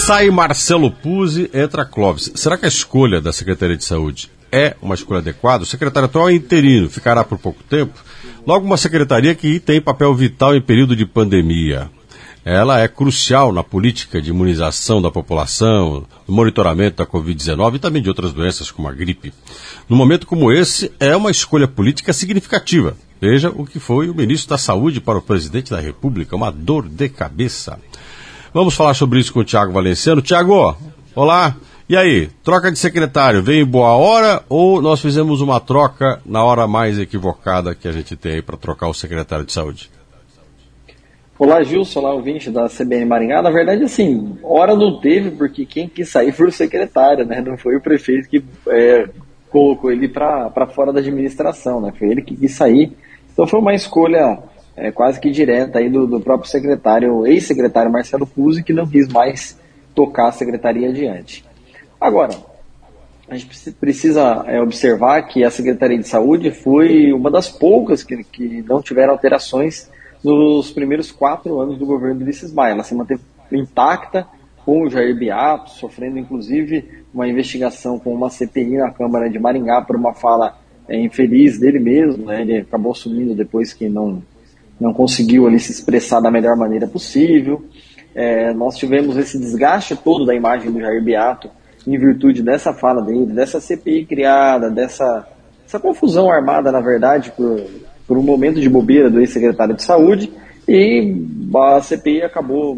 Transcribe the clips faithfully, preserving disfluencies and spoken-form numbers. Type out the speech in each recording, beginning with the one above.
Sai Marcelo Puzzi, entra Clóvis. Será que a escolha da Secretaria de Saúde é uma escolha adequada? O secretário atual é interino, ficará por pouco tempo. Logo, uma secretaria que tem papel vital em período de pandemia. Ela é crucial na política de imunização da população, no monitoramento da covid dezenove e também de outras doenças como a gripe. Num momento como esse, é uma escolha política significativa. Veja o que foi o ministro da Saúde para o presidente da República, uma dor de cabeça. Vamos falar sobre isso com o Tiago Valenciano. Tiago, olá. E aí, troca de secretário, veio em boa hora ou nós fizemos uma troca na hora mais equivocada que a gente tem aí para trocar o secretário de Saúde? Olá, Gilson, olá, ouvinte da C B N Maringá. Na verdade, assim, hora não teve, porque quem quis sair foi o secretário, né? Não foi o prefeito que é, colocou ele para fora da administração, né? Foi ele que quis sair. Então foi uma escolha é, quase que direta aí do, do próprio secretário, ex-secretário Marcelo Puzzi, que não quis mais tocar a secretaria adiante. Agora, a gente precisa é, observar que a Secretaria de Saúde foi uma das poucas que, que não tiveram alterações nos primeiros quatro anos do governo do Ulisses Maia. Ela se manteve intacta, com o Jair Beato, sofrendo inclusive uma investigação com uma C P I na Câmara de Maringá por uma fala é, infeliz dele mesmo, né? Ele acabou assumindo depois que não, não conseguiu ali se expressar da melhor maneira possível. É, nós tivemos esse desgaste todo da imagem do Jair Beato em virtude dessa fala dele, dessa C P I criada, dessa essa confusão armada, na verdade, por... por um momento de bobeira do ex-secretário de Saúde, e a C P I acabou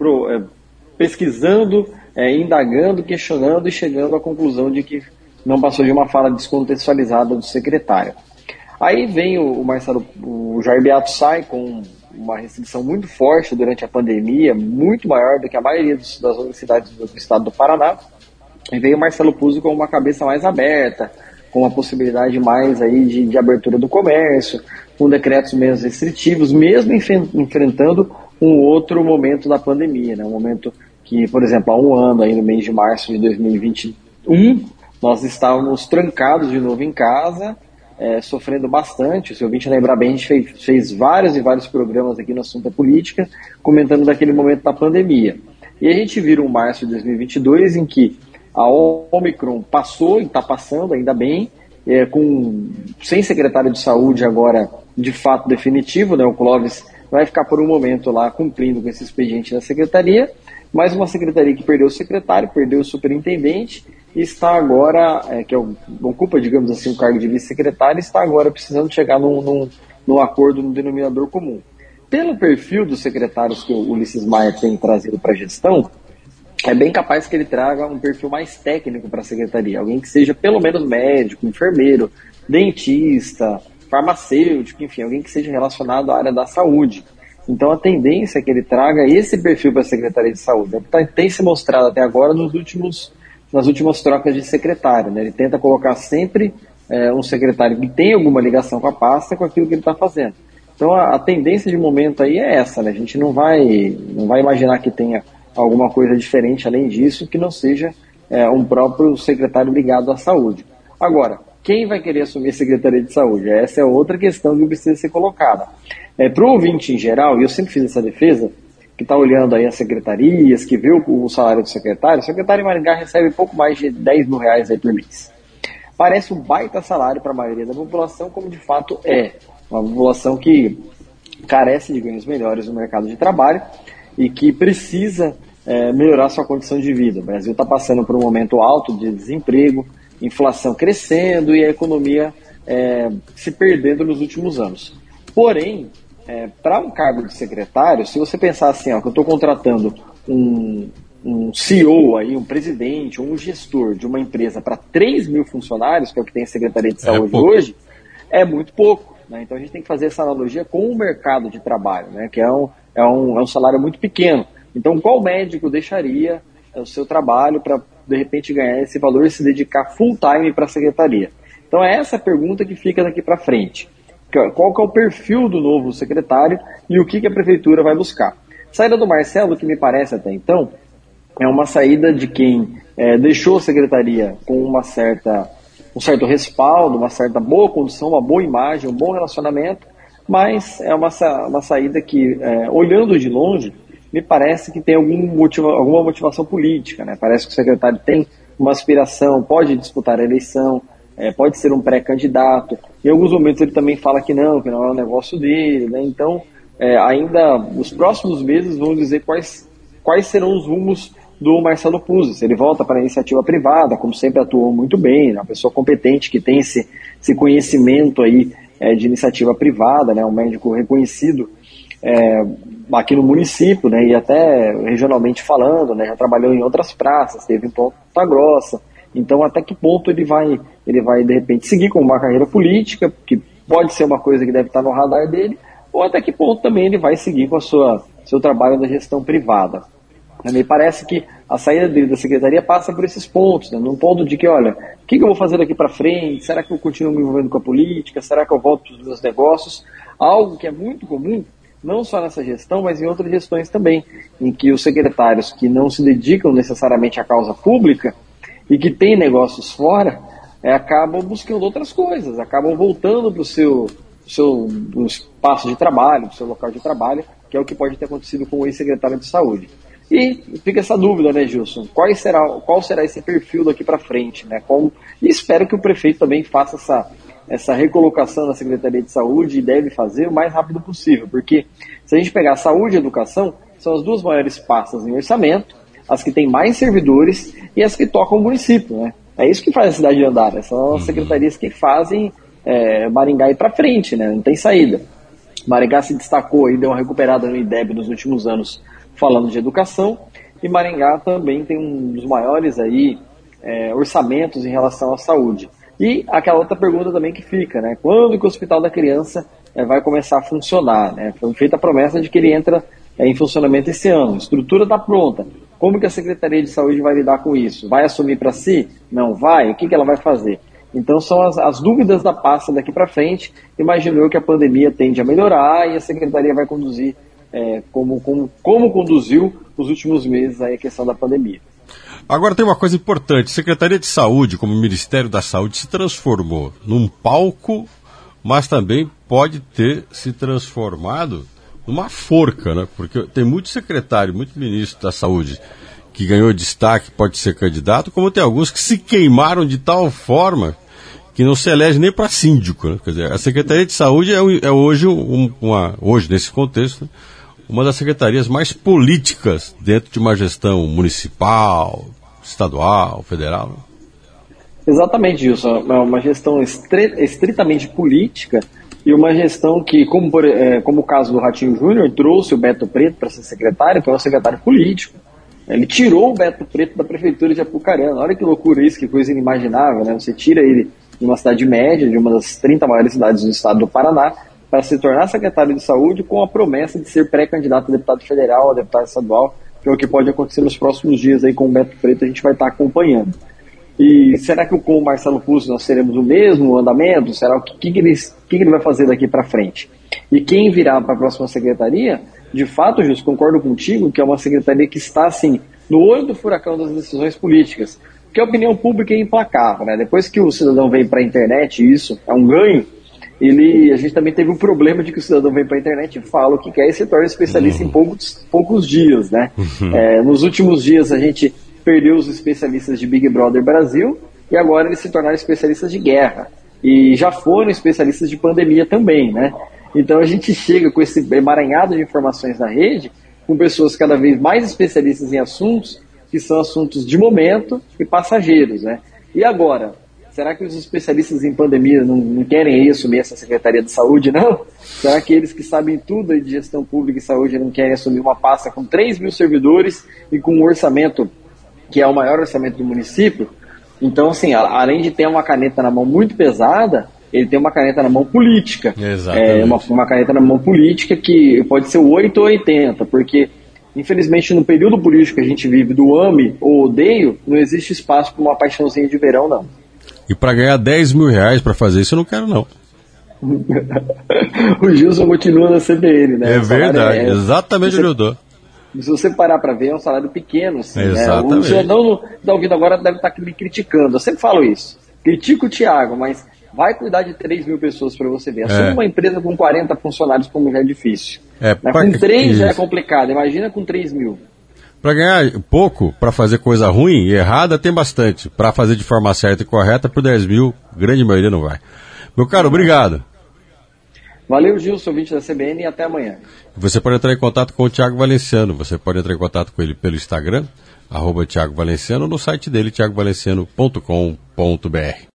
pesquisando, é, indagando, questionando e chegando à conclusão de que não passou de uma fala descontextualizada do secretário. Aí vem o, o Marcelo, o Jair Beato sai com uma restrição muito forte durante a pandemia, muito maior do que a maioria dos, das universidades do, do estado do Paraná, e veio o Marcelo Puzzi com uma cabeça mais aberta, com uma possibilidade mais aí de, de abertura do comércio, com decretos menos restritivos, mesmo enfrentando um outro momento da pandemia, né? Um momento que, por exemplo, há um ano, aí no mês de março de dois mil e vinte e um, nós estávamos trancados de novo em casa, é, sofrendo bastante. Se o ouvinte lembrar bem, a gente fez, fez vários e vários programas aqui no Assunto Política, comentando daquele momento da pandemia. E a gente vira um março de dois mil e vinte e dois em que a Omicron passou e está passando, ainda bem, é, com, sem secretário de saúde agora de fato definitivo, né? O Clóvis vai ficar por um momento lá cumprindo com esse expediente na secretaria, mas uma secretaria que perdeu o secretário, perdeu o superintendente e está agora, é, que é o, ocupa, digamos assim, o cargo de vice-secretário, está agora precisando chegar num, num, num acordo, num denominador comum. Pelo perfil dos secretários que o Ulisses Maia tem trazido para a gestão, é bem capaz que ele traga um perfil mais técnico para a secretaria, alguém que seja pelo menos médico, enfermeiro, dentista, farmacêutico, enfim, alguém que seja relacionado à área da saúde. Então a tendência é que ele traga esse perfil para a Secretaria de Saúde. É, tem se mostrado até agora nos últimos, nas últimas trocas de secretário, né? Ele tenta colocar sempre é, um secretário que tem alguma ligação com a pasta, com aquilo que ele está fazendo. Então a, a tendência de momento aí é essa, né? A gente não vai, não vai imaginar que tenha alguma coisa diferente além disso, que não seja é, um próprio secretário ligado à saúde. Agora, quem vai querer assumir a Secretaria de Saúde? Essa é outra questão que precisa ser colocada. É, para o ouvinte em geral, e eu sempre fiz essa defesa, que está olhando aí as secretarias, que vê o, o salário do secretário, o secretário em Maringá recebe pouco mais de dez mil reais aí por mês. Parece um baita salário para a maioria da população, como de fato é. Uma população que carece de ganhos melhores no mercado de trabalho e que precisa é, melhorar sua condição de vida. O Brasil está passando por um momento alto de desemprego, inflação crescendo e a economia é, se perdendo nos últimos anos. Porém, é, para um cargo de secretário, se você pensar assim, ó, que eu estou contratando um, um C E O, aí, um presidente, um gestor de uma empresa para três mil funcionários, que é o que tem a Secretaria de Saúde é hoje, é muito pouco. Né? Então a gente tem que fazer essa analogia com o mercado de trabalho, né? Que é um, é, um, é um salário muito pequeno. Então qual médico deixaria o seu trabalho para, de repente, ganhar esse valor e se dedicar full time para a secretaria? Então é essa a pergunta que fica daqui para frente. Qual que é o perfil do novo secretário e o que, que a prefeitura vai buscar? Saída do Marcelo, que me parece até então, é uma saída de quem é, deixou a secretaria com uma certa, um certo respaldo, uma certa boa condição, uma boa imagem, um bom relacionamento, mas é uma, uma saída que, é, olhando de longe, me parece que tem algum motiva, alguma motivação política, né? Parece que o secretário tem uma aspiração, pode disputar a eleição, é, pode ser um pré-candidato. Em alguns momentos ele também fala que não, que não é o negócio dele, né? Então, é, ainda os próximos meses vão dizer quais, quais serão os rumos do Marcelo Puzzi. Se ele volta para a iniciativa privada, como sempre atuou muito bem, né? Uma pessoa competente que tem esse, esse conhecimento aí, é, de iniciativa privada, né? Um médico reconhecido é, aqui no município, né? E até regionalmente falando, né? Já trabalhou em outras praças, teve em Ponta Grossa. Então, até que ponto ele vai, ele vai, de repente, seguir com uma carreira política, que pode ser uma coisa que deve estar no radar dele, ou até que ponto também ele vai seguir com a sua seu trabalho da gestão privada. Me parece que a saída dele da secretaria passa por esses pontos, né? Num ponto de que, olha, o que, que eu vou fazer daqui para frente? Será que eu continuo me envolvendo com a política? Será que eu volto para os meus negócios? Algo que é muito comum, não só nessa gestão, mas em outras gestões também, em que os secretários que não se dedicam necessariamente à causa pública e que têm negócios fora, é, acabam buscando outras coisas, acabam voltando para o seu, seu espaço de trabalho, para o seu local de trabalho, que é o que pode ter acontecido com o ex-secretário de Saúde. E fica essa dúvida, né, Gilson? Qual será, qual será esse perfil daqui para frente, né? Como, e espero que o prefeito também faça essa, essa recolocação na Secretaria de Saúde, e deve fazer o mais rápido possível, porque se a gente pegar saúde e educação, são as duas maiores pastas em orçamento, as que têm mais servidores e as que tocam o município, né? É isso que faz a cidade andar, né? São as secretarias que fazem é, Maringá ir para frente, né? Não tem saída. Maringá se destacou e deu uma recuperada no I D E B nos últimos anos, falando de educação, e Maringá também tem um dos maiores aí, é, orçamentos em relação à saúde. E aquela outra pergunta também que fica, né? Quando que o Hospital da Criança é, vai começar a funcionar, né? Foi feita a promessa de que ele entra é, em funcionamento esse ano. A estrutura está pronta. Como que a Secretaria de Saúde vai lidar com isso? Vai assumir para si? Não vai? O que, que ela vai fazer? Então são as, as dúvidas da pasta daqui para frente. Imagino eu que a pandemia tende a melhorar e a Secretaria vai conduzir É, como, como, como conduziu os últimos meses aí a questão da pandemia. Agora tem uma coisa importante, Secretaria de Saúde, como Ministério da Saúde, se transformou num palco, mas também pode ter se transformado numa forca, né? Porque tem muito secretário, muito ministro da Saúde que ganhou destaque, pode ser candidato, como tem alguns que se queimaram de tal forma que não se elege nem para síndico, né? Quer dizer, a Secretaria de Saúde é, é hoje, um, uma, hoje, nesse contexto, né, uma das secretarias mais políticas dentro de uma gestão municipal, estadual, federal. Exatamente, Gilson. É uma gestão estre- estritamente política e uma gestão que, como, por, é, como o caso do Ratinho Júnior, trouxe o Beto Preto para ser secretário, que é um secretário político. Ele tirou o Beto Preto da prefeitura de Apucarana. Olha que loucura isso, que coisa inimaginável, né? Você tira ele de uma cidade média, de uma das trinta maiores cidades do estado do Paraná, para se tornar secretário de saúde com a promessa de ser pré-candidato a deputado federal, a deputado estadual, que é o que pode acontecer nos próximos dias aí com o Beto Preto, a gente vai estar acompanhando. E será que com o Marcelo Puzzi nós teremos o mesmo andamento? Será o que, que, ele, que, que ele vai fazer daqui para frente? E quem virá para a próxima secretaria, de fato, Justo, concordo contigo que é uma secretaria que está, assim, no olho do furacão das decisões políticas, porque a opinião pública é implacável, né? Depois que o cidadão vem para a internet, e isso é um ganho, ele, a gente também teve o problema de que o cidadão vem para a internet e fala o que quer e se torna especialista uhum. em poucos, poucos dias, né? Uhum. É, nos últimos dias a gente perdeu os especialistas de Big Brother Brasil e agora eles se tornaram especialistas de guerra. E já foram especialistas de pandemia também, né? Então a gente chega com esse emaranhado de informações na rede, com pessoas cada vez mais especialistas em assuntos que são assuntos de momento e passageiros, né? E agora, será que os especialistas em pandemia não, não querem aí assumir essa Secretaria de Saúde, não? Será que eles que sabem tudo de gestão pública e saúde não querem assumir uma pasta com três mil servidores e com um orçamento que é o maior orçamento do município? Então, assim, a, além de ter uma caneta na mão muito pesada, ele tem uma caneta na mão política. Exatamente. É uma, uma caneta na mão política que pode ser o oito ou oitenta, porque, infelizmente, no período político que a gente vive do ame ou odeio, não existe espaço para uma paixãozinha de verão, não. E para ganhar dez mil reais para fazer isso, eu não quero, não. O Gilson continua na C B N, né? É verdade, é, exatamente o que eu dou. Se você parar para ver, é um salário pequeno, assim, exatamente. Né? O cidadão está ouvindo agora deve estar me criticando. Eu sempre falo isso. Critico o Thiago, mas Vai cuidar de três mil pessoas para você ver. Assuma É. uma empresa com quarenta funcionários, como já é difícil. É, Mas pra- com três já é isso. complicado. Imagina com três mil. Para ganhar pouco, para fazer coisa ruim e errada, tem bastante. Para fazer de forma certa e correta, por dez mil, grande maioria não vai. Meu caro, obrigado. Valeu, Gilson, ouvinte da C B N, e até amanhã. Você pode entrar em contato com o Thiago Valenciano. Você pode entrar em contato com ele pelo Instagram, arroba Thiago Valenciano, ou no site dele, thiago valenciano ponto com ponto b r.